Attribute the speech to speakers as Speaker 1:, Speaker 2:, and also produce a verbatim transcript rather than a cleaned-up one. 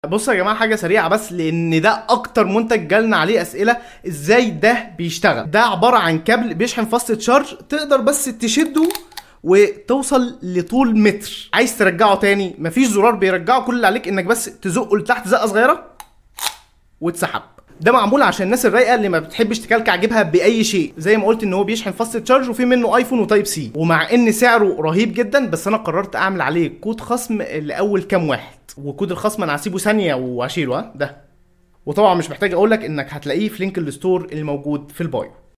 Speaker 1: بصوا يا جماعه حاجه سريعه بس، لان ده اكتر منتج جالنا عليه اسئله ازاي ده بيشتغل. ده عباره عن كابل بيشحن فاست تشارج، تقدر بس تشده وتوصل لطول متر. عايز ترجعه تاني مفيش زرار بيرجعه، كل اللي عليك انك بس تزقه لتحت زقه صغيره وتسحب. ده معمول عشان الناس الرايقه اللي ما بتحبش تكلكع جيبها باي شيء. زي ما قلت ان هو بيشحن فاست تشارج وفي منه ايفون وتايب سي، ومع ان سعره رهيب جدا بس انا قررت اعمل عليه كود خصم لاول كام واحد. وكود الخصم انا هسيبه ثانيه وهشيله ده. وطبعا مش محتاج اقول لك انك هتلاقيه في لينك الستور الموجود في البايو.